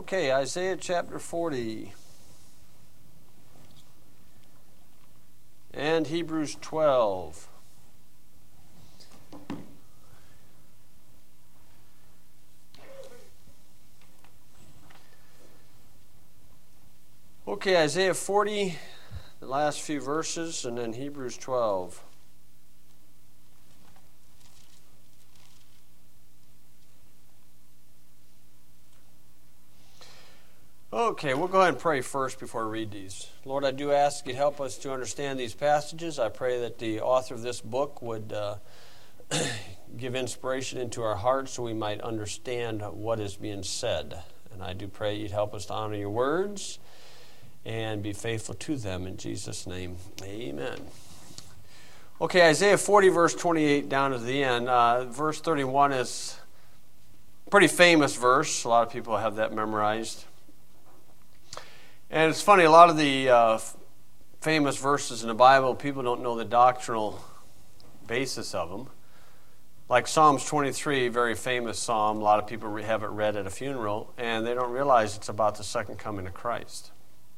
Okay, Isaiah chapter 40 and Hebrews 12. Okay, Isaiah 40, the last few verses, and then Hebrews 12. Okay, we'll go ahead and pray first before we read these. Lord, I do ask you to help us to understand these passages. I pray that the author of this book would give inspiration into our hearts so we might understand what is being said. And I do pray you'd help us to honor your words and be faithful to them. In Jesus' name, amen. Okay, Isaiah 40, verse 28 down to the end. Verse 31 is a pretty famous verse. A lot of people have that memorized. And it's funny, a lot of the famous verses in the Bible, people don't know the doctrinal basis of them. Like Psalms 23, very famous psalm. A lot of people have it read at a funeral, and they don't realize it's about the second coming of Christ.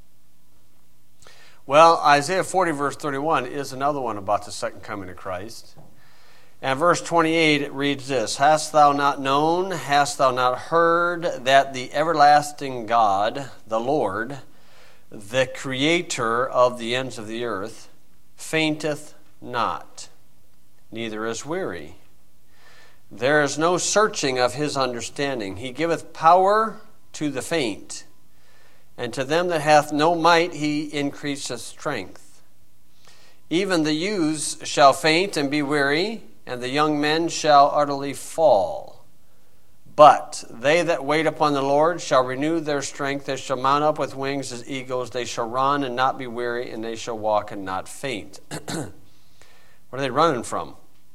Well, Isaiah 40, verse 31 is another one about the second coming of Christ. And verse 28, it reads this: Hast thou not known, hast thou not heard, that the everlasting God, the Lord, the Creator of the ends of the earth, fainteth not, neither is weary. There is no searching of his understanding. He giveth power to the faint, and to them that hath no might he increaseth strength. Even the youths shall faint and be weary, and the young men shall utterly fall. But they that wait upon the Lord shall renew their strength. They shall mount up with wings as eagles. They shall run and not be weary, and they shall walk and not faint. What are they running from?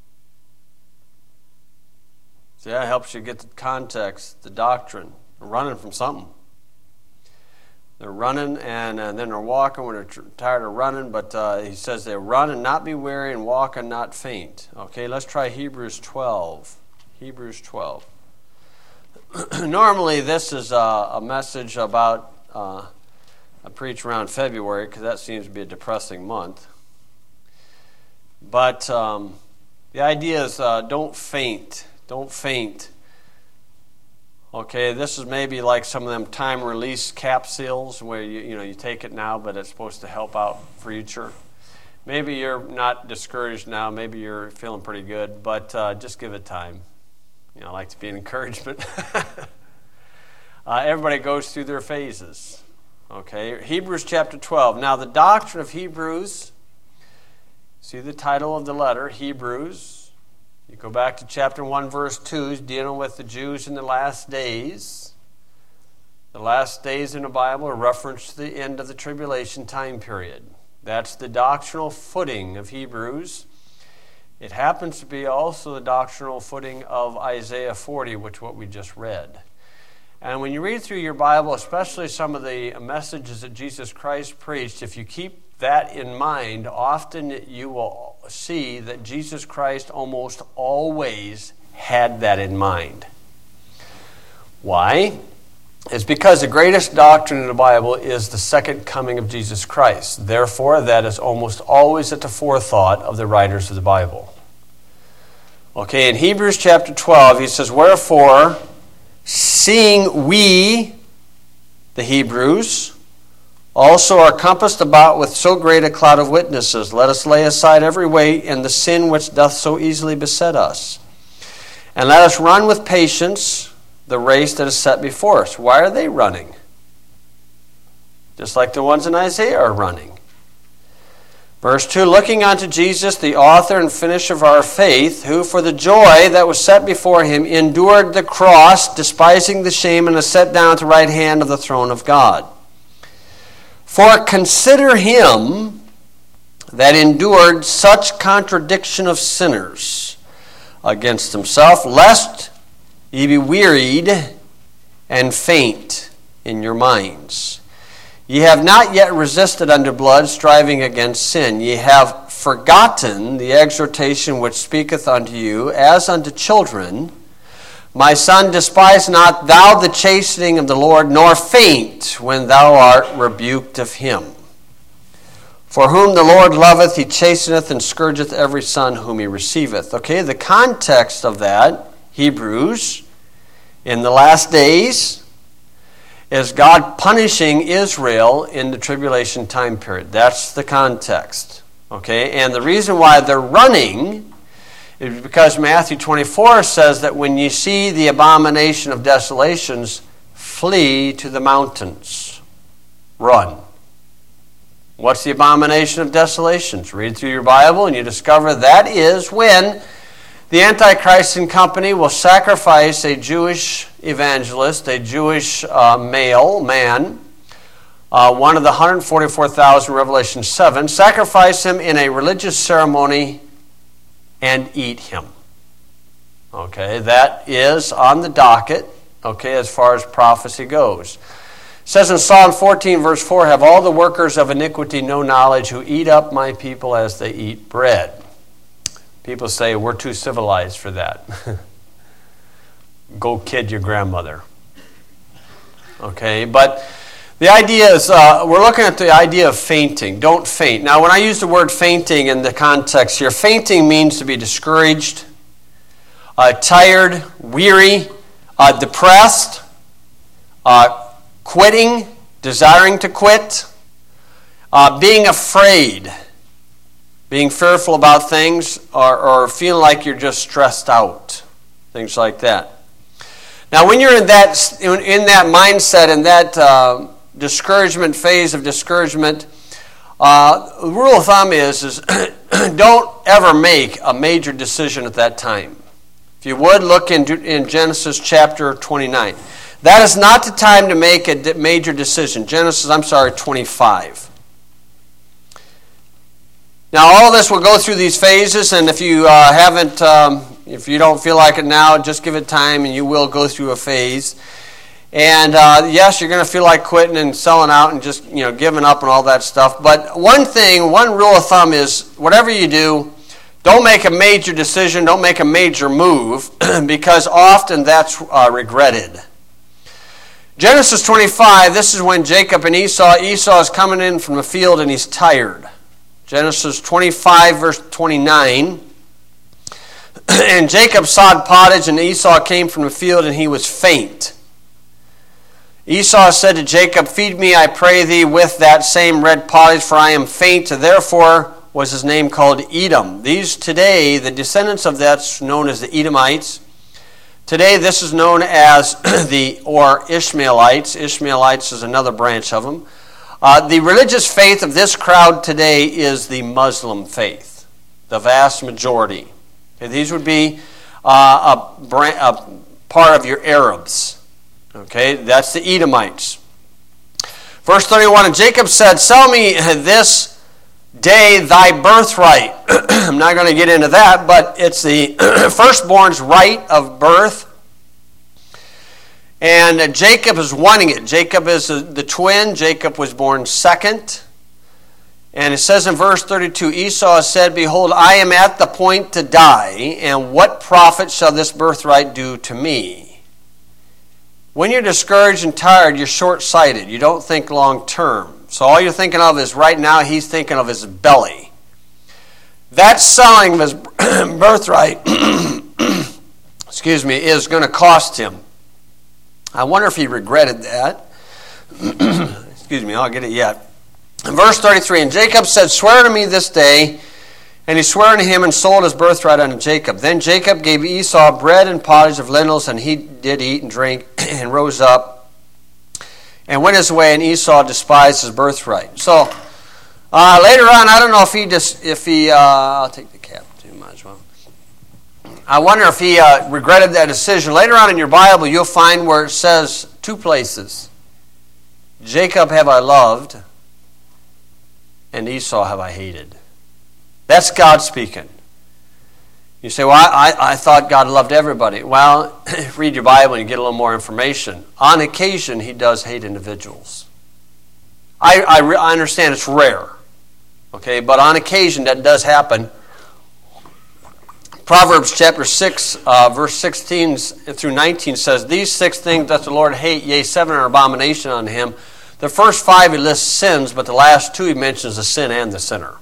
See, that helps you get the context, the doctrine. They're running from something. They're running and then they're walking when they're tired of running. But he says they run and not be weary and walk and not faint. Okay, let's try Hebrews 12. Hebrews 12. Normally this is a message about I preach around February because that seems to be a depressing month. But the idea is don't faint. Don't faint. Okay, this is maybe like some of them time release capsules where you take it now, but it's supposed to help out future. Maybe you're not discouraged now. Maybe you're feeling pretty good, but just give it time. I like to be an encouragement. Everybody goes through their phases. Okay, Hebrews chapter 12. Now the doctrine of Hebrews, see the title of the letter, Hebrews. You go back to chapter 1, verse 2, dealing with the Jews in the last days. The last days in the Bible are reference to the end of the tribulation time period. That's the doctrinal footing of Hebrews. It happens to be also the doctrinal footing of Isaiah 40, which is what we just read. And when you read through your Bible, especially some of the messages that Jesus Christ preached, if you keep that in mind, often you will see that Jesus Christ almost always had that in mind. Why? It's because the greatest doctrine in the Bible is the second coming of Jesus Christ. Therefore, that is almost always at the forethought of the writers of the Bible. Okay, in Hebrews chapter 12, he says, Wherefore, seeing we, the Hebrews, also are compassed about with so great a cloud of witnesses, let us lay aside every weight and the sin which doth so easily beset us. And let us run with patience the race that is set before us. Why are they running? Just like the ones in Isaiah are running. Verse 2, Looking unto Jesus, the author and finisher of our faith, who for the joy that was set before him endured the cross, despising the shame, and is set down at the right hand of the throne of God. For consider him that endured such contradiction of sinners against himself, lest ye be wearied and faint in your minds. Ye have not yet resisted unto blood, striving against sin. Ye have forgotten the exhortation which speaketh unto you as unto children. My son, despise not thou the chastening of the Lord, nor faint when thou art rebuked of him. For whom the Lord loveth, he chasteneth and scourgeth every son whom he receiveth. Okay, the context of that, Hebrews, in the last days, is God punishing Israel in the tribulation time period. That's the context. Okay, and the reason why they're running is because Matthew 24 says that when you see the abomination of desolations, flee to the mountains. Run. What's the abomination of desolations? Read through your Bible and you discover that is when the Antichrist and company will sacrifice a Jewish evangelist, a Jewish man, one of the 144,000, Revelation 7, sacrifice him in a religious ceremony and eat him. Okay, that is on the docket, okay, as far as prophecy goes. It says in Psalm 14, verse 4, have all the workers of iniquity no knowledge who eat up my people as they eat bread. People say we're too civilized for that. Go kid your grandmother. Okay, but the idea is, we're looking at the idea of fainting. Don't faint. Now, when I use the word fainting in the context here, fainting means to be discouraged, tired, weary, depressed, quitting, desiring to quit, being afraid, being fearful about things, or feeling like you're just stressed out, things like that. Now, when you're in that mindset, in that discouragement phase of discouragement, the rule of thumb is don't ever make a major decision at that time. If you would, look in Genesis chapter 29. That is not the time to make a major decision. 25. Now, all of this will go through these phases, and if you if you don't feel like it now, just give it time, and you will go through a phase. And yes, you're going to feel like quitting and selling out and just giving up and all that stuff. But one rule of thumb is whatever you do, don't make a major decision, don't make a major move, because often that's regretted. Genesis 25, this is when Jacob and Esau is coming in from the field and he's tired. Genesis 25, verse 29. And Jacob sowed pottage, and Esau came from the field, and he was faint. Esau said to Jacob, feed me, I pray thee, with that same red pottage, for I am faint. Therefore was his name called Edom. These today, the descendants of that's known as the Edomites. Today this is known as or Ishmaelites. Ishmaelites is another branch of them. The religious faith of this crowd today is the Muslim faith, the vast majority. Okay, these would be a part of your Arabs. Okay, that's the Edomites. Verse 31, and Jacob said, sell me this day thy birthright. I'm not going to get into that, but it's the firstborn's right of birth. And Jacob is wanting it. Jacob is the twin. Jacob was born second. And it says in verse 32, Esau said, behold, I am at the point to die, and what profit shall this birthright do to me? When you're discouraged and tired, you're short-sighted. You don't think long-term. So all you're thinking of is right now he's thinking of his belly. That selling of his birthright is going to cost him. I wonder if he regretted that. I'll get it yet. In verse 33, and Jacob said, swear to me this day. And he swore unto him and sold his birthright unto Jacob. Then Jacob gave Esau bread and pottage of lentils, and he did eat and drink, and rose up, and went his way, and Esau despised his birthright. So, later on, I don't know if he I'll take the cap too, might as well. I wonder if he regretted that decision. Later on in your Bible, you'll find where it says two places, Jacob have I loved, and Esau have I hated. That's God speaking. You say, well, I thought God loved everybody. Well, read your Bible and you get a little more information. On occasion, he does hate individuals. I understand it's rare. Okay, but on occasion that does happen. Proverbs chapter 6, verse 16 through 19 says, "These 6 things doth the Lord hate, yea, 7 are abomination unto him." The first 5 he lists sins, but the last 2 he mentions the sin and the sinner.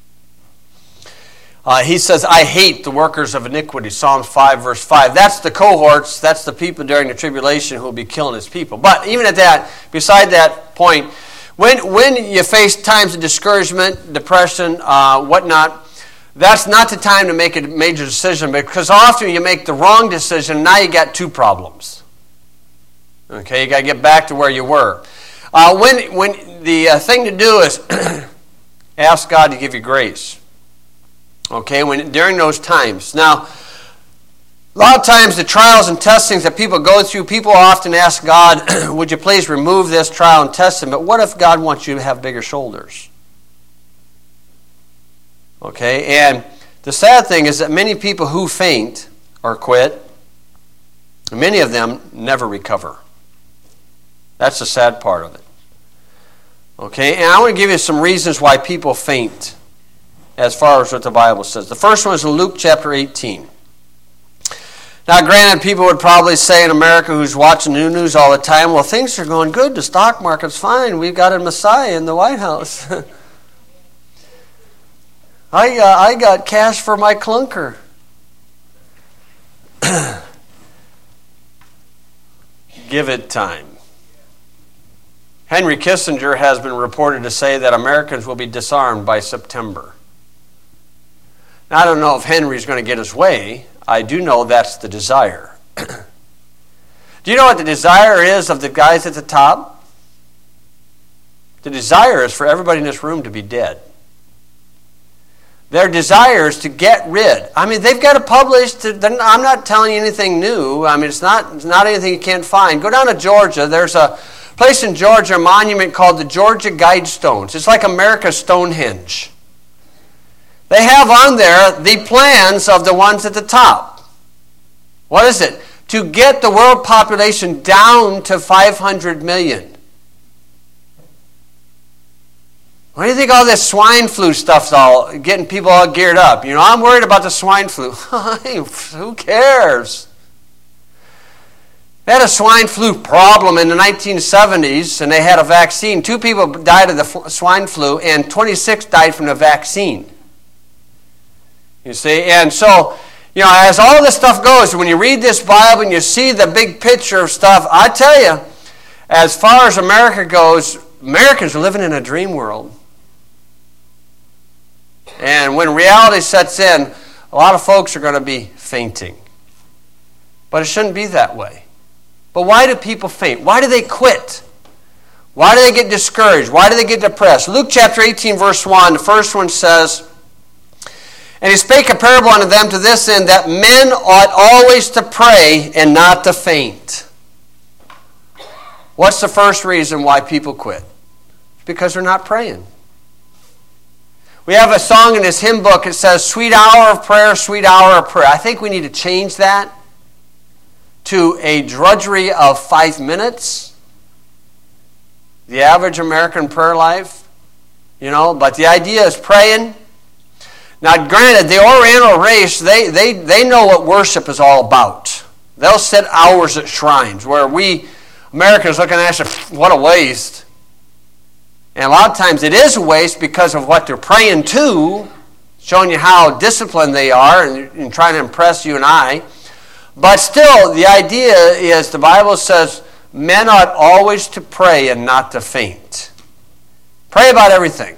He says, "I hate the workers of iniquity," Psalms 5, verse 5. That's the cohorts, that's the people during the tribulation who will be killing his people. But even at that, beside that point, when you face times of discouragement, depression, whatnot, that's not the time to make a major decision, because often you make the wrong decision, now you got 2 problems. Okay, you got to get back to where you were. When the thing to do is ask God to give you grace. Okay, during those times. Now, a lot of times the trials and testings that people go through, people often ask God, would you please remove this trial and testing? But what if God wants you to have bigger shoulders? Okay, and the sad thing is that many people who faint or quit, many of them never recover. That's the sad part of it. Okay, and I want to give you some reasons why people faint as far as what the Bible says. The first one is in Luke chapter 18. Now, granted, people would probably say in America, who's watching the news all the time, well, things are going good, the stock market's fine, we've got a Messiah in the White House. I got cash for my clunker. Give it time. Henry Kissinger has been reported to say that Americans will be disarmed by September. Now, I don't know if Henry's going to get his way. I do know that's the desire. Do you know what the desire is of the guys at the top? The desire is for everybody in this room to be dead. Their desire is to get rid. I mean, they've got to publish. I'm not telling you anything new. I mean, it's not anything you can't find. Go down to Georgia. There's a place in Georgia, a monument called the Georgia Guidestones. It's like America's Stonehenge. They have on there the plans of the ones at the top. What is it? To get the world population down to 500 million. What do you think all this swine flu stuff's all getting people all geared up? You know, I'm worried about the swine flu. Who cares? They had a swine flu problem in the 1970s, and they had a vaccine. 2 people died of the swine flu, and 26 died from the vaccine. You see, and so, you know, as all this stuff goes, when you read this Bible and you see the big picture of stuff, I tell you, as far as America goes, Americans are living in a dream world. And when reality sets in, a lot of folks are going to be fainting. But it shouldn't be that way. But why do people faint? Why do they quit? Why do they get discouraged? Why do they get depressed? Luke chapter 18, verse 1, the first one says, "And he spake a parable unto them to this end, that men ought always to pray and not to faint." What's the first reason why people quit? Because they're not praying. We have a song in this hymn book. It says, "Sweet hour of prayer, sweet hour of prayer." I think we need to change that to a drudgery of 5 minutes. The average American prayer life. You know, but the idea is praying. Now, granted, the Oriental race, they know what worship is all about. They'll sit hours at shrines, where we Americans looking at us, what a waste. And a lot of times it is a waste because of what they're praying to, showing you how disciplined they are and trying to impress you and I. But still, the idea is, the Bible says, men ought always to pray and not to faint. Pray about everything.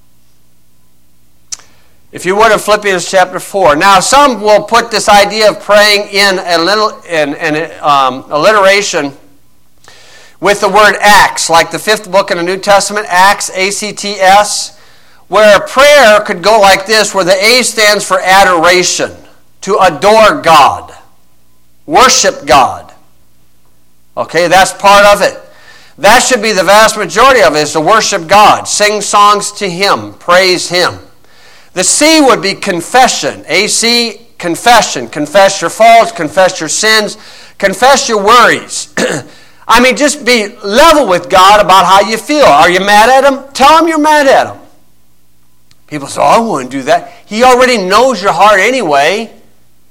If you would, in Philippians chapter 4. Now, some will put this idea of praying in alliteration with the word Acts, like the 5th book in the New Testament, Acts, A-C-T-S, where a prayer could go like this, where the A stands for adoration, to adore God, worship God. Okay, that's part of it. That should be the vast majority of it, is to worship God, sing songs to Him, praise Him. The C would be confession. A-C, confession. Confess your faults, confess your sins, confess your worries. I mean, just be level with God about how you feel. Are you mad at Him? Tell Him you're mad at Him. People say, oh, I wouldn't do that. He already knows your heart anyway.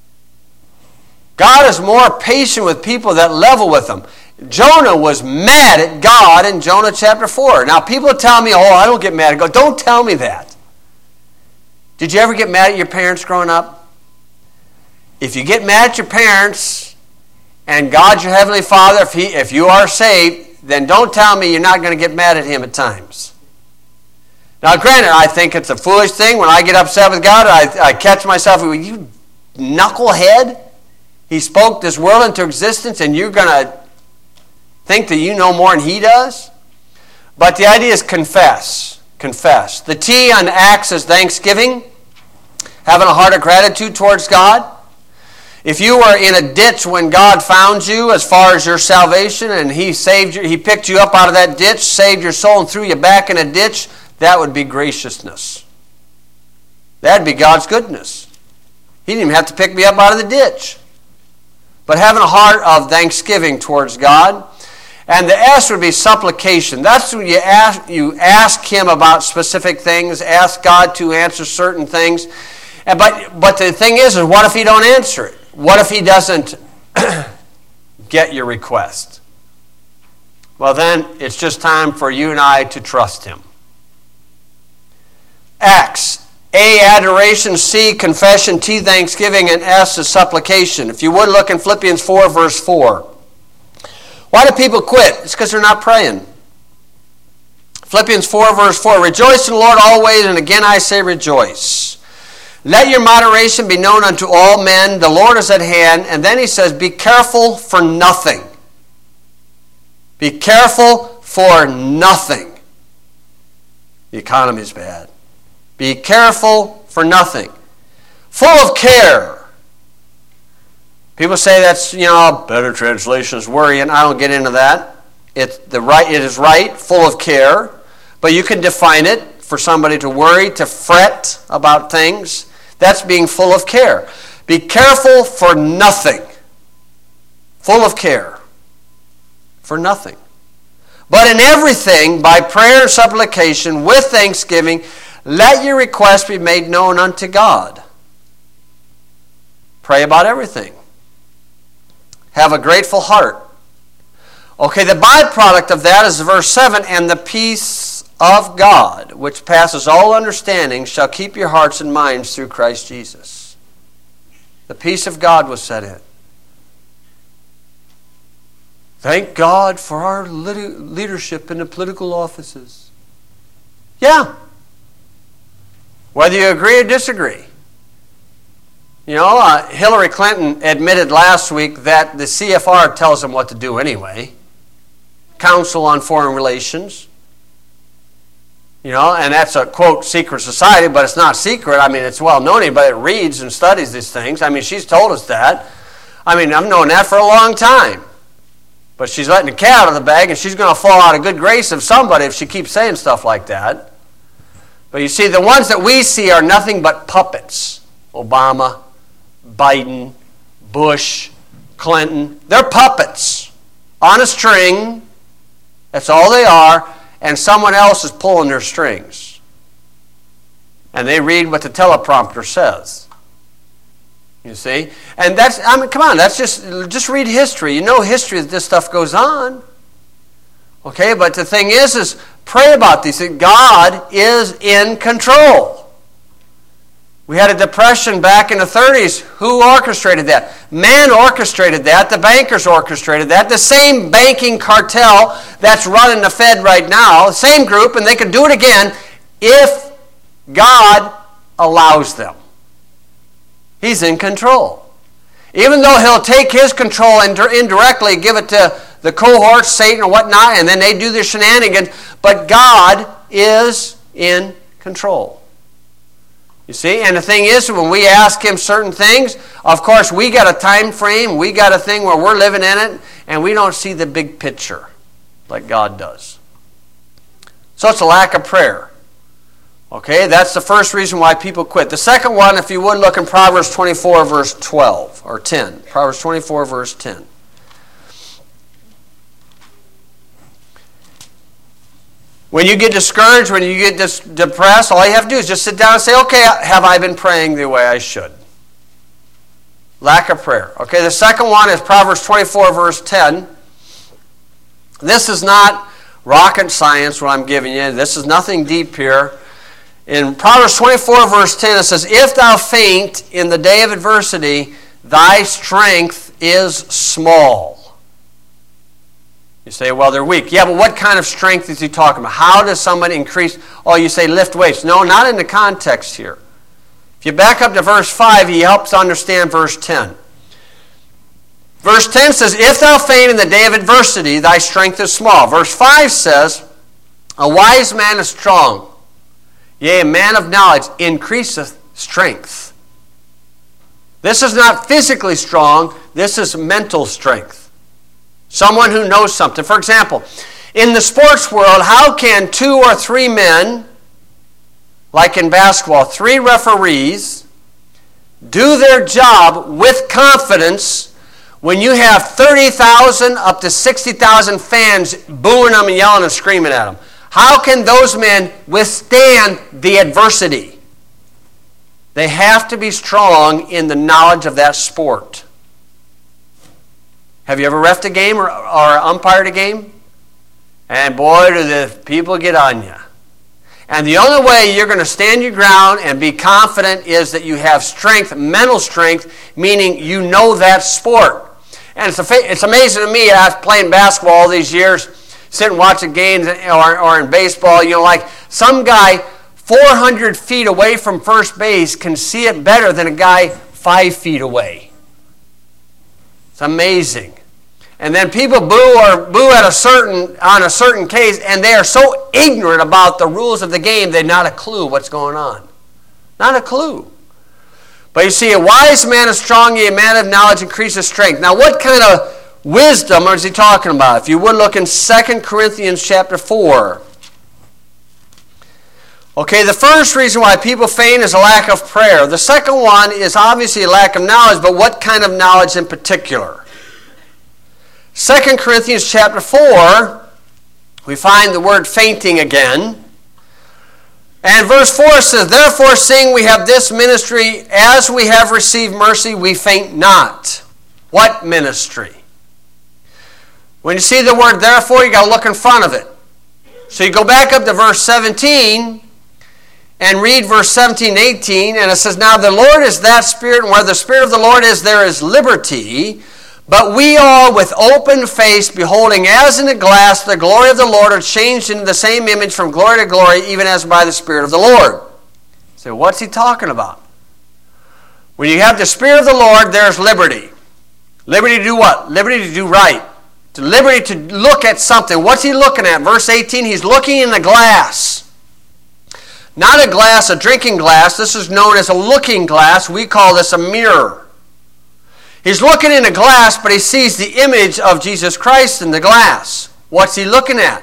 God is more patient with people that level with them. Jonah was mad at God in Jonah chapter 4. Now, people tell me, I don't get mad at God. Don't tell me that. Did you ever get mad at your parents growing up? If you get mad at your parents and God's your heavenly Father, if you are saved, then don't tell me you're not going to get mad at Him at times. Now, granted, I think it's a foolish thing. When I get upset with God, I catch myself, you knucklehead. He spoke this world into existence and you're going to think that you know more than He does? But the idea is confess. Confess. The T on Acts is thanksgiving, having a heart of gratitude towards God. If you were in a ditch when God found you as far as your salvation and He saved you, He picked you up out of that ditch, saved your soul and threw you back in a ditch, that would be graciousness. That would be God's goodness. He didn't even have to pick me up out of the ditch. But having a heart of thanksgiving towards God. And the S would be supplication. That's when you ask Him about specific things, ask God to answer certain things. But the thing is what if He don't answer it? What if He doesn't get your request? Well, then it's just time for you and I to trust Him. Acts. A, adoration. C, confession. T, thanksgiving. And S is supplication. If you would look in Philippians 4, verse 4. Why do people quit? It's because they're not praying. Philippians 4, verse 4. Rejoice in the Lord always, and again I say rejoice. Let your moderation be known unto all men. The Lord is at hand. And then he says, be careful for nothing. Be careful for nothing. The economy is bad. Be careful for nothing. Full of care. People say that's, better translation is worry, and I don't get into that. It is right, full of care. But you can define it for somebody to worry, to fret about things. That's being full of care. Be careful for nothing. Full of care. For nothing. But in everything, by prayer and supplication, with thanksgiving, let your requests be made known unto God. Pray about everything. Have a grateful heart. Okay, the byproduct of that is verse 7, and the peace of God, which passes all understanding, shall keep your hearts and minds through Christ Jesus. The peace of God was set in. Thank God for our leadership in the political offices. Yeah. Whether you agree or disagree. Hillary Clinton admitted last week that the CFR tells them what to do anyway. Council on Foreign Relations. And that's a, quote, secret society, but it's not secret. It's well known. Anybody that reads and studies these things. She's told us that. I've known that for a long time. But she's letting the cat out of the bag, and she's going to fall out of good grace of somebody if she keeps saying stuff like that. But you see, the ones that we see are nothing but puppets. Obama, Biden, Bush, Clinton. They're puppets on a string. That's all they are. And someone else is pulling their strings. And they read what the teleprompter says. You see? And that's, come on, that's just read history. You know history that this stuff goes on. Okay, but the thing is pray about these things. God is in control. We had a depression back in the 30s. Who orchestrated that? Man orchestrated that. The bankers orchestrated that. The same banking cartel that's running the Fed right now, the same group, and they could do it again if God allows them. He's in control. Even though He'll take His control and indirectly give it to the cohorts, Satan and whatnot, and then they do their shenanigans, but God is in control. You see, and the thing is, when we ask Him certain things, of course, we got a time frame, we got a thing where we're living in it, and we don't see the big picture like God does. So it's a lack of prayer. Okay, that's the first reason why people quit. The second one, if you would look in Proverbs 24, verse 12, or 10. Proverbs 24, verse 10. When you get discouraged, when you get depressed, all you have to do is just sit down and say, okay, have I been praying the way I should? Lack of prayer. Okay, the second one is Proverbs 24, verse 10. This is not rocket science, what I'm giving you. This is nothing deep here. In Proverbs 24, verse 10, it says, "If thou faint in the day of adversity, thy strength is small." You say, well, they're weak. Yeah, but what kind of strength is he talking about? How does somebody increase? Oh, you say lift weights. No, not in the context here. If you back up to verse 5, he helps understand verse 10. Verse 10 says, "If thou faint in the day of adversity, thy strength is small." Verse 5 says, "A wise man is strong. Yea, a man of knowledge increaseth strength." This is not physically strong. This is mental strength. Someone who knows something. For example, in the sports world, how can 2 or 3 men, like in basketball, 3 referees, do their job with confidence when you have 30,000 up to 60,000 fans booing them and yelling and screaming at them? How can those men withstand the adversity? They have to be strong in the knowledge of that sport. Have you ever reffed a game or umpired a game? And boy, do the people get on you. And the only way you're going to stand your ground and be confident is that you have strength, mental strength, meaning you know that sport. And it's amazing to me, after playing basketball all these years, sitting watching games or in baseball, like some guy 400 feet away from first base can see it better than a guy 5 feet away. It's amazing. And then people boo on a certain case, and they are so ignorant about the rules of the game, they've not a clue what's going on. Not a clue. But you see, a wise man is strong, a man of knowledge increases strength. Now, what kind of wisdom is he talking about? If you would look in 2 Corinthians chapter 4. Okay, the first reason why people faint is a lack of prayer. The second one is obviously a lack of knowledge, but what kind of knowledge in particular? 2 Corinthians chapter 4, we find the word fainting again. And verse 4 says, "Therefore, seeing we have this ministry, as we have received mercy, we faint not." What ministry? When you see the word therefore, you got to look in front of it. So you go back up to verse 17 and read verse 17 and 18, and it says, "Now the Lord is that Spirit, and where the Spirit of the Lord is, there is liberty. But we all, with open face, beholding as in a glass the glory of the Lord, are changed into the same image from glory to glory, even as by the Spirit of the Lord." So what's he talking about? When you have the Spirit of the Lord, there's liberty. Liberty to do what? Liberty to do right. To liberty to look at something. What's he looking at? Verse 18, he's looking in a glass. Not a glass, a drinking glass. This is known as a looking glass. We call this a mirror. He's looking in a glass, but he sees the image of Jesus Christ in the glass. What's he looking at?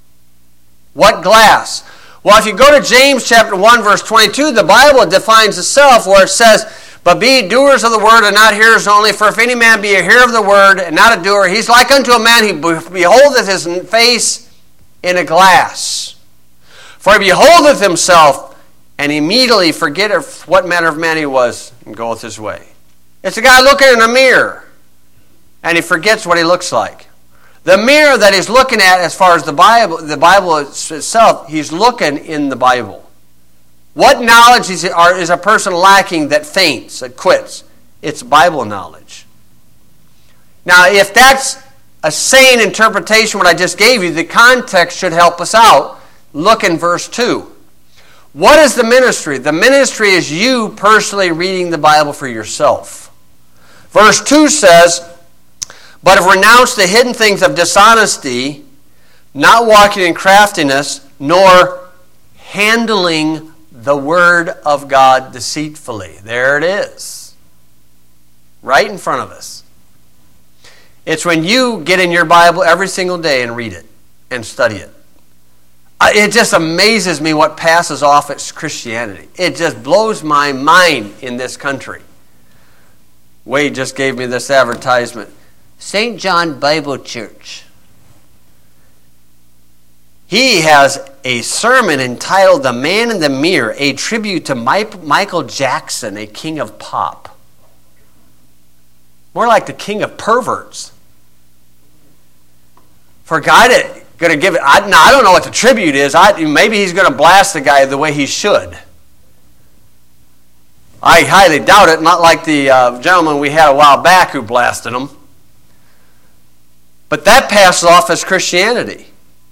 What glass? Well, if you go to James chapter 1, verse 22, the Bible defines itself where it says, "But be ye doers of the word and not hearers only, for if any man be a hearer of the word and not a doer, he's like unto a man who beholdeth his face in a glass. For he beholdeth himself, and immediately forgetteth what manner of man he was, and goeth his way." It's a guy looking in a mirror, and he forgets what he looks like. The mirror that he's looking at, as far as the Bible itself, he's looking in the Bible. What knowledge is a person lacking that faints, that quits? It's Bible knowledge. Now, if that's a sane interpretation, what I just gave you, the context should help us out. Look in verse 2. What is the ministry? The ministry is you personally reading the Bible for yourself. Verse 2 says, "But have renounced the hidden things of dishonesty, not walking in craftiness, nor handling the word of God deceitfully." There it is. Right in front of us. It's when you get in your Bible every single day and read it and study it. It just amazes me what passes off as Christianity. It just blows my mind in this country. Wade just gave me this advertisement. St. John Bible Church. He has a sermon entitled "The Man in the Mirror," a tribute to Michael Jackson, a king of pop. More like the king of perverts. For a guy that going to give it, I don't know what the tribute is. Maybe he's going to blast the guy the way he should. I highly doubt it, not like the gentleman we had a while back who blasted him. But that passes off as Christianity.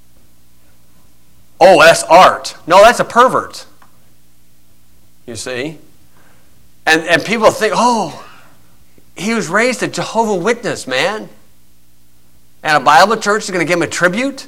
Oh, that's art. No, that's a pervert. You see? And people think, oh, he was raised a Jehovah's Witness, man. And a Bible church is going to give him a tribute?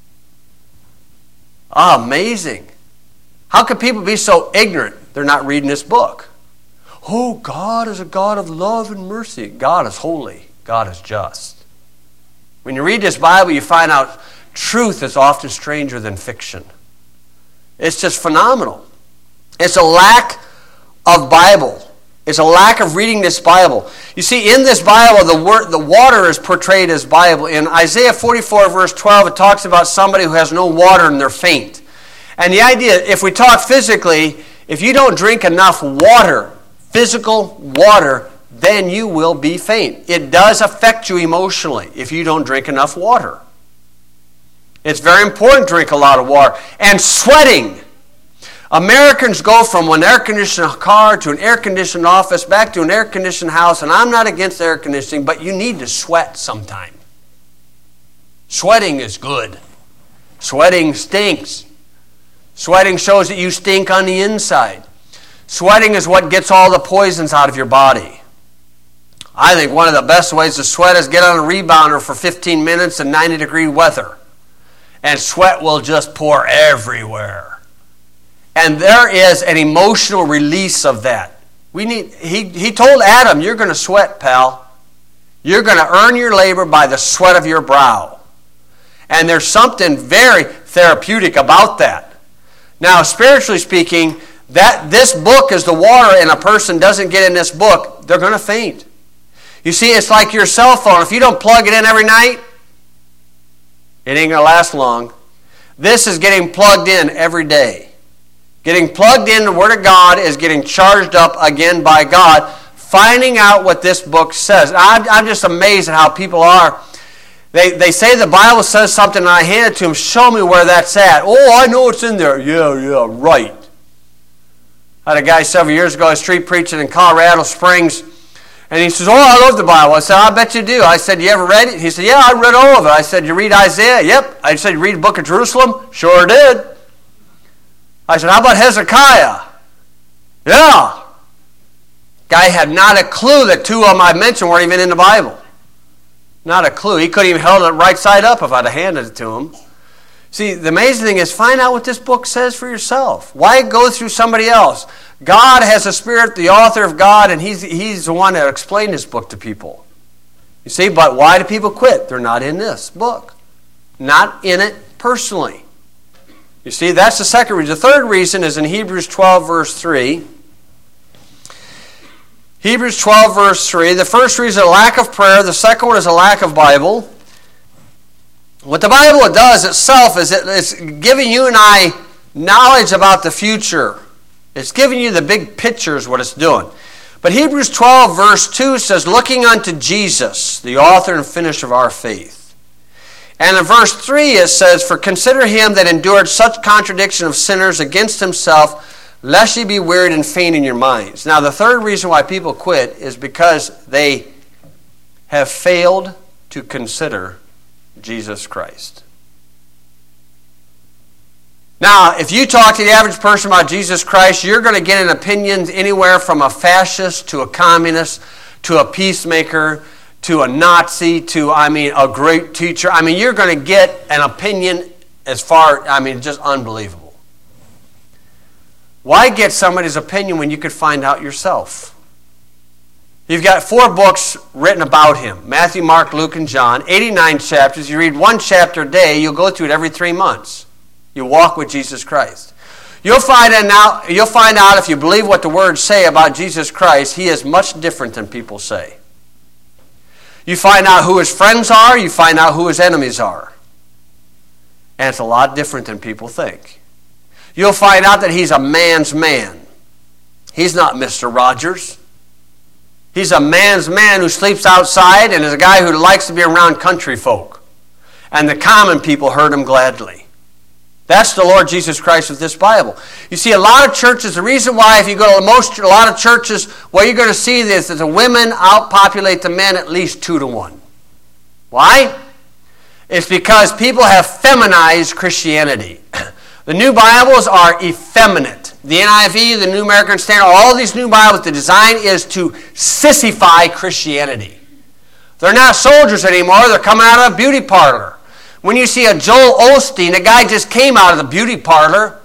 Oh, amazing. How can people be so ignorant they're not reading this book? Oh, God is a God of love and mercy. God is holy. God is just. When you read this Bible, you find out truth is often stranger than fiction. It's just phenomenal. It's a lack of Bible. It's a lack of reading this Bible. You see, in this Bible, the water is portrayed as Bible. In Isaiah 44, verse 12, it talks about somebody who has no water and they're faint. And the idea, if we talk physically, if you don't drink enough water, physical water, then you will be faint. It does affect you emotionally if you don't drink enough water. It's very important to drink a lot of water. And sweating. Americans go from an air-conditioned car to an air-conditioned office, back to an air-conditioned house, and I'm not against air conditioning, but you need to sweat sometime. Sweating is good. Sweating stinks. Sweating shows that you stink on the inside. Sweating is what gets all the poisons out of your body. I think one of the best ways to sweat is get on a rebounder for 15 minutes in 90-degree weather. And sweat will just pour everywhere. And there is an emotional release of that. He told Adam, you're going to sweat, pal. You're going to earn your labor by the sweat of your brow. And there's something very therapeutic about that. Now, spiritually speaking, that this book is the water, and a person doesn't get in this book, they're going to faint. You see, it's like your cell phone. If you don't plug it in every night, it ain't going to last long. This is getting plugged in every day. Getting plugged in the Word of God is getting charged up again by God, finding out what this book says. I'm just amazed at how people are. They say the Bible says something, and I hand it to them, show me where that's at. Oh, I know it's in there. Yeah, right. I had a guy several years ago, street preaching in Colorado Springs, and he says, oh, I love the Bible. I said, I bet you do. I said, you ever read it? He said, yeah, I read all of it. I said, you read Isaiah? Yep. I said, you read the book of Jerusalem? Sure did. I said, how about Hezekiah? Yeah. Guy had not a clue that two of them I mentioned weren't even in the Bible. Not a clue. He couldn't even held it right side up if I'd have handed it to him. See, the amazing thing is find out what this book says for yourself. Why go through somebody else? God has a Spirit, the author of God, and He's the one that explained this book to people. You see, but why do people quit? They're not in this book. Not in it personally. You see, that's the second reason. The third reason is in Hebrews 12, verse 3. Hebrews 12, verse 3. The first reason is a lack of prayer. The second one is a lack of Bible. What the Bible does itself is it's giving you and I knowledge about the future. It's giving you the big picture is what it's doing. But Hebrews 12, verse 2 says, looking unto Jesus, the author and finisher of our faith. And in verse 3 it says, for consider him that endured such contradiction of sinners against himself, lest ye be wearied and faint in your minds. Now the third reason why people quit is because they have failed to consider Jesus Christ. Now, if you talk to the average person about Jesus Christ, you're going to get an opinion anywhere from a fascist to a communist to a peacemaker to a Nazi to, a great teacher. You're going to get an opinion just unbelievable. Why get somebody's opinion when you could find out yourself? You've got 4 books written about him. Matthew, Mark, Luke, and John. 89 chapters. You read 1 chapter a day. You'll go through it every 3 months. You walk with Jesus Christ. You'll find out if you believe what the words say about Jesus Christ, he is much different than people say. You find out who his friends are. You find out who his enemies are. And it's a lot different than people think. You'll find out that he's a man's man. He's not Mr. Rogers. He's a man's man who sleeps outside and is a guy who likes to be around country folk. And the common people heard him gladly. That's the Lord Jesus Christ of this Bible. You see, a lot of churches, the reason why if you go to a lot of churches, what you're going to see is that the women outpopulate the men at least 2-to-1. Why? It's because people have feminized Christianity. The new Bibles are effeminate. The NIV, the New American Standard, all these new Bibles, the design is to sissify Christianity. They're not soldiers anymore. They're coming out of a beauty parlor. When you see a Joel Osteen, the guy just came out of the beauty parlor.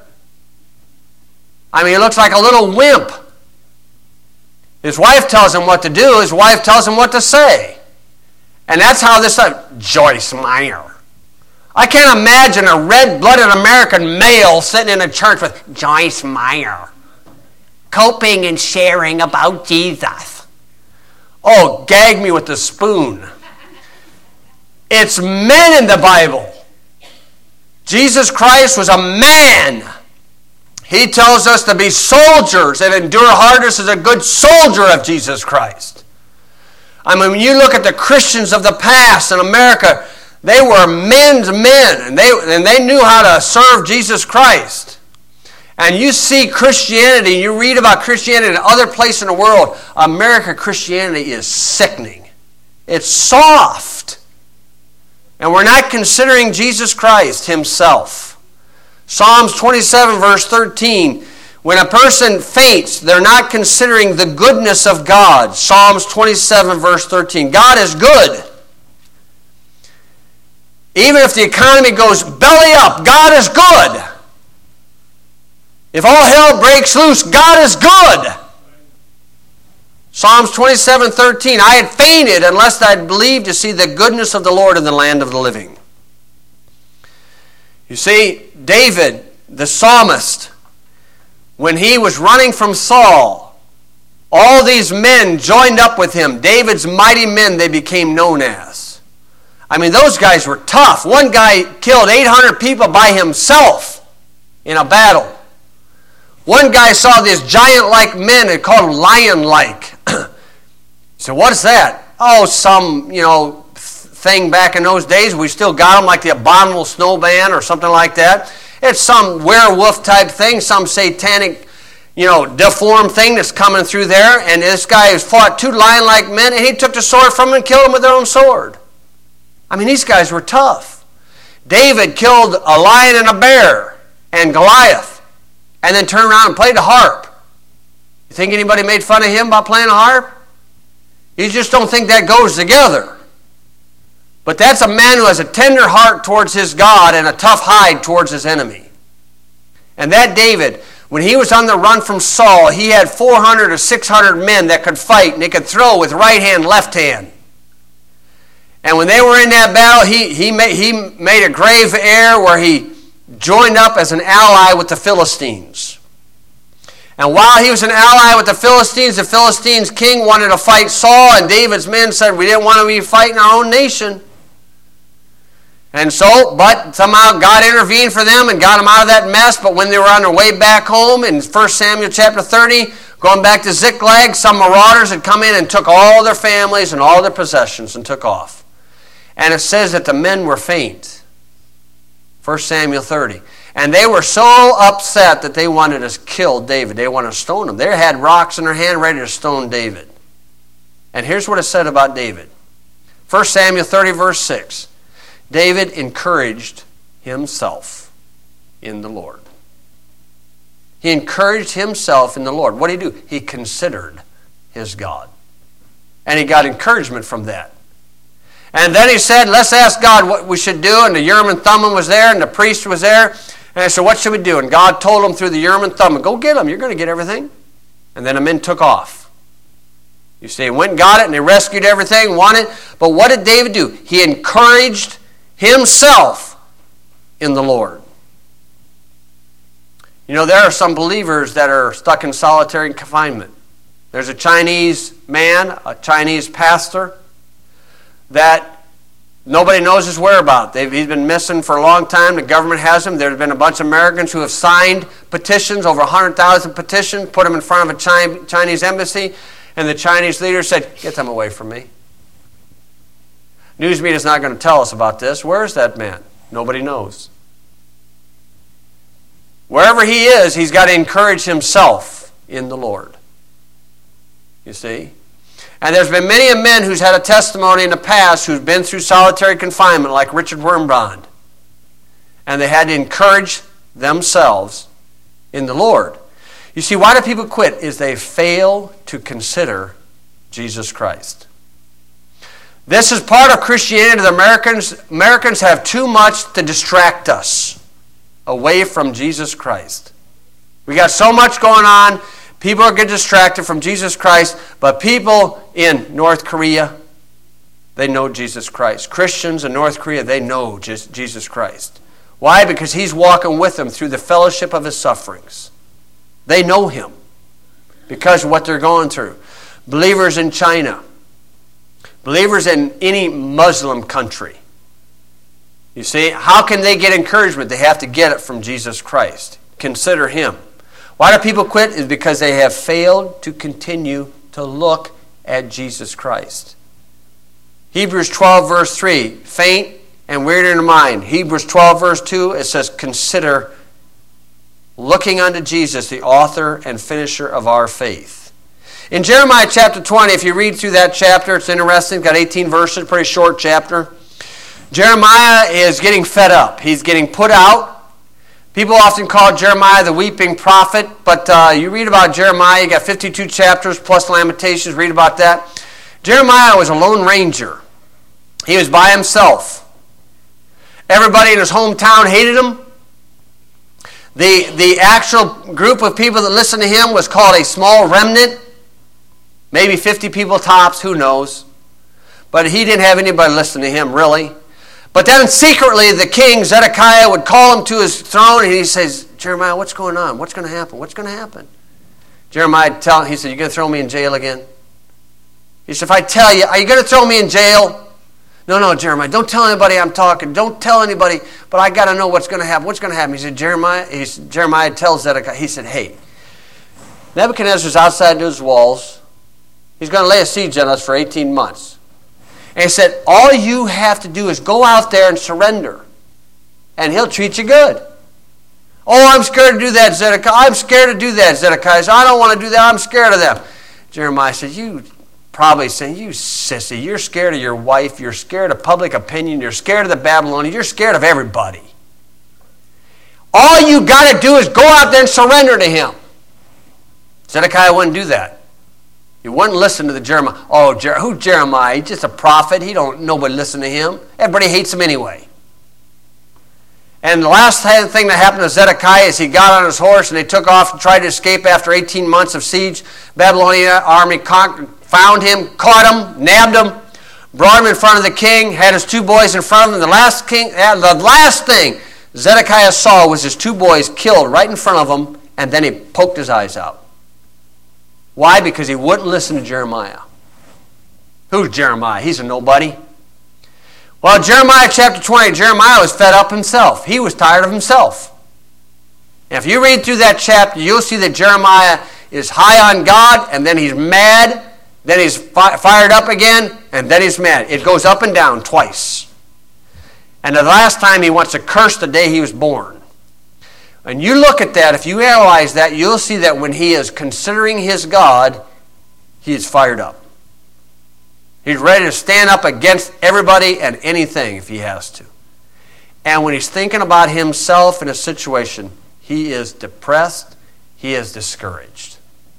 I mean, he looks like a little wimp. His wife tells him what to do. His wife tells him what to say. And that's how this Joyce Meyer. I can't imagine a red-blooded American male sitting in a church with Joyce Meyer, coping and sharing about Jesus. Oh, gag me with the spoon. It's men in the Bible. Jesus Christ was a man. He tells us to be soldiers and endure hardness as a good soldier of Jesus Christ. I mean, when you look at the Christians of the past in America, they were men's men, and they knew how to serve Jesus Christ. And you see Christianity, you read about Christianity in other places in the world, American Christianity is sickening. It's soft. And we're not considering Jesus Christ himself. Psalms 27 verse 13, when a person faints, they're not considering the goodness of God. Psalms 27 verse 13, God is good. Even if the economy goes belly up, God is good. If all hell breaks loose, God is good. Psalms 27:13, I had fainted unless I had believed to see the goodness of the Lord in the land of the living. You see, David, the psalmist, when he was running from Saul, all these men joined up with him. David's mighty men, they became known as. I mean, those guys were tough. One guy killed 800 people by himself in a battle. One guy saw this giant-like men and called them lion-like. So what is that? Oh, some, thing back in those days. We still got them like the abominable snowman or something like that. It's some werewolf type thing, some satanic, deformed thing that's coming through there. And this guy has fought 2 lion-like men, and he took the sword from them and killed them with their own sword. I mean, these guys were tough. David killed a lion and a bear and Goliath, and then turned around and played the harp. You think anybody made fun of him about playing a harp? You just don't think that goes together. But that's a man who has a tender heart towards his God and a tough hide towards his enemy. And that David, when he was on the run from Saul, he had 400 or 600 men that could fight, and they could throw with right hand, left hand. And when they were in that battle, he made a grave error where he joined up as an ally with the Philistines. And while he was an ally with the Philistines king wanted to fight Saul, and David's men said, we didn't want to be fighting our own nation. And so, but somehow God intervened for them and got them out of that mess. But when they were on their way back home in 1 Samuel chapter 30, going back to Ziklag, some marauders had come in and took all their families and all their possessions and took off. And it says that the men were faint. 1 Samuel 30. And they were so upset that they wanted to kill David. They wanted to stone him. They had rocks in their hand ready to stone David. And here's what it said about David. 1 Samuel 30 verse 6. David encouraged himself in the Lord. He encouraged himself in the Lord. What did he do? He considered his God. And he got encouragement from that. And then he said, let's ask God what we should do. And the Urim and Thummim was there, and the priest was there. And I said, what should we do? And God told him through the Urim and Thummim, go get them. You're going to get everything. And then the men took off. You see, they went and got it, and they rescued everything, won it. But what did David do? He encouraged himself in the Lord. There are some believers that are stuck in solitary confinement. There's a Chinese man, a Chinese pastor, that nobody knows his whereabouts. He's been missing for a long time. The government has him. There's been a bunch of Americans who have signed petitions, over 100,000 petitions, put them in front of a Chinese embassy. And the Chinese leader said, get them away from me. News media is not going to tell us about this. Where is that man? Nobody knows. Wherever he is, he's got to encourage himself in the Lord. You see? And there's been many men who's had a testimony in the past who've been through solitary confinement, like Richard Wurmbrand. And they had to encourage themselves in the Lord. You see, why do people quit? Is they fail to consider Jesus Christ. This is part of Christianity. The Americans have too much to distract us away from Jesus Christ. We got so much going on. People are getting distracted from Jesus Christ. But people in North Korea, they know Jesus Christ. Christians in North Korea, they know Jesus Christ. Why? Because he's walking with them through the fellowship of his sufferings. They know him because of what they're going through. Believers in China, believers in any Muslim country. You see, how can they get encouragement? They have to get it from Jesus Christ. Consider him. Why do people quit? Is because they have failed to continue to look at Jesus Christ. Hebrews 12 verse 3, faint and wearied in mind. Hebrews 12 verse 2, it says, consider looking unto Jesus, the author and finisher of our faith. In Jeremiah chapter 20, if you read through that chapter, it's interesting. It's got 18 verses, pretty short chapter. Jeremiah is getting fed up. He's getting put out. People often call Jeremiah the weeping prophet, but you read about Jeremiah, you got 52 chapters plus Lamentations, read about that. Jeremiah was a lone ranger. He was by himself. Everybody in his hometown hated him. The actual group of people that listened to him was called a small remnant. Maybe 50 people tops, who knows. But he didn't have anybody listening to him, really. But then secretly, the king, Zedekiah, would call him to his throne, and he says, Jeremiah, what's going on? What's going to happen? What's going to happen? Jeremiah, he said, you're going to throw me in jail again? He said, if I tell you, are you going to throw me in jail? No, Jeremiah, don't tell anybody I'm talking. Don't tell anybody, but I got to know what's going to happen. What's going to happen? He said, Jeremiah tells Zedekiah, he said, hey, Nebuchadnezzar's outside those walls. He's going to lay a siege on us for 18 months. And he said, all you have to do is go out there and surrender, and he'll treat you good. Oh, I'm scared to do that, Zedekiah. I'm scared to do that, Zedekiah. So I don't want to do that. I'm scared of them. Jeremiah said, you probably saying, you sissy, you're scared of your wife, you're scared of public opinion, you're scared of the Babylonians, you're scared of everybody. All you got to do is go out there and surrender to him. Zedekiah wouldn't do that. He wouldn't listen to the Jeremiah. Oh, who's Jeremiah? He's just a prophet. Nobody listen to him. Everybody hates him anyway. And the last thing that happened to Zedekiah is he got on his horse and they took off and tried to escape after 18 months of siege. Babylonian army found him, caught him, nabbed him, brought him in front of the king, had his two boys in front of him. The last thing Zedekiah saw was his two boys killed right in front of him, and then he poked his eyes out. Why? Because he wouldn't listen to Jeremiah. Who's Jeremiah? He's a nobody. Well, Jeremiah chapter 20, Jeremiah was fed up himself. He was tired of himself. And if you read through that chapter, you'll see that Jeremiah is high on God, and then he's mad, then he's fired up again, and then he's mad. It goes up and down twice. And the last time he wants to curse the day he was born. And you look at that, if you analyze that, you'll see that when he is considering his God, he is fired up. He's ready to stand up against everybody and anything if he has to. And when he's thinking about himself in a situation, he is depressed, he is discouraged.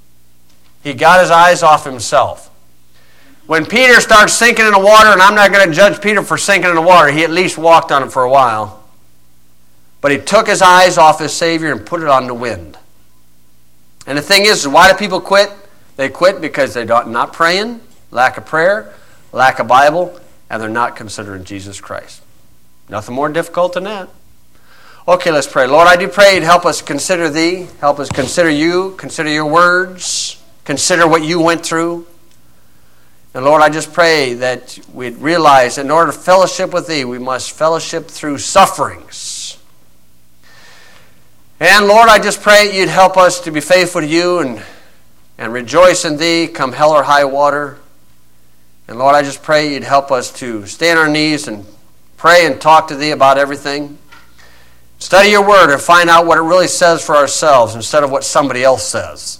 He got his eyes off himself. When Peter starts sinking in the water, and I'm not going to judge Peter for sinking in the water, he at least walked on it for a while. But he took his eyes off his Savior and put it on the wind. And the thing is, why do people quit? They quit because they're not praying, lack of prayer, lack of Bible, and they're not considering Jesus Christ. Nothing more difficult than that. Okay, let's pray. Lord, I do pray you'd help us consider thee, help us consider you, consider your words, consider what you went through. And Lord, I just pray that we'd realize that in order to fellowship with thee, we must fellowship through sufferings. And Lord, I just pray you'd help us to be faithful to you and and rejoice in thee come hell or high water. And Lord, I just pray you'd help us to stay on our knees and pray and talk to thee about everything. Study your word and find out what it really says for ourselves instead of what somebody else says.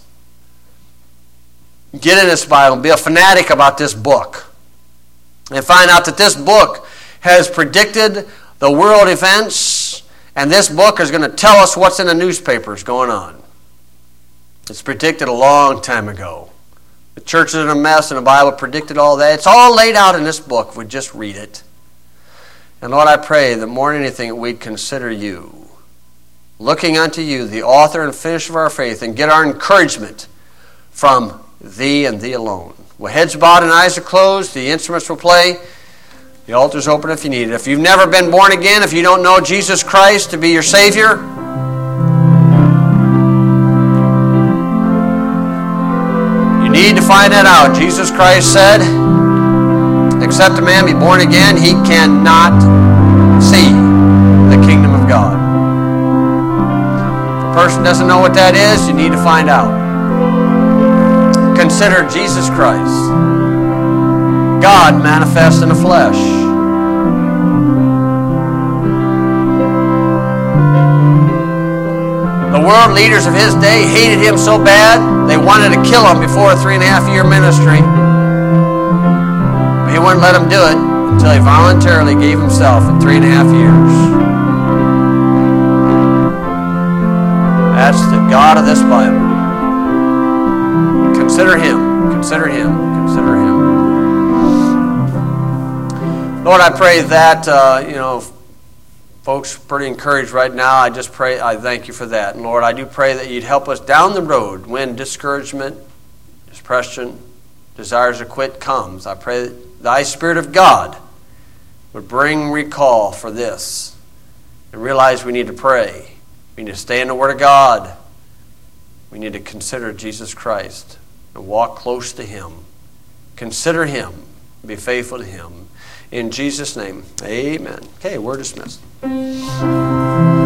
Get in this Bible, be a fanatic about this book, and find out that this book has predicted the world events, and this book is going to tell us what's in the newspapers going on. It's predicted a long time ago. The church is in a mess, and the Bible predicted all that. It's all laid out in this book if we just read it. And Lord, I pray that more than anything we'd consider you, looking unto you, the author and finisher of our faith, and get our encouragement from thee and thee alone. With heads bowed and eyes are closed, the instruments will play. The altar's open if you need it. If you've never been born again, if you don't know Jesus Christ to be your Savior, need to find that out. Jesus Christ said, except a man be born again, he cannot see the kingdom of God. If a person doesn't know what that is, you need to find out. Consider Jesus Christ, God manifest in the flesh. The world leaders of his day hated him so bad, they wanted to kill him before a 3.5-year ministry. But he wouldn't let them do it until he voluntarily gave himself in 3.5 years. That's the God of this Bible. Consider him, consider him, consider him. Lord, I pray that, folks are pretty encouraged right now. I just pray, I thank you for that. And Lord, I do pray that you'd help us down the road when discouragement, depression, desires to quit comes. I pray that thy Spirit of God would bring recall for this and realize we need to pray. We need to stay in the Word of God. We need to consider Jesus Christ and walk close to him. Consider him. Be faithful to him. In Jesus' name, amen. Okay, we're dismissed.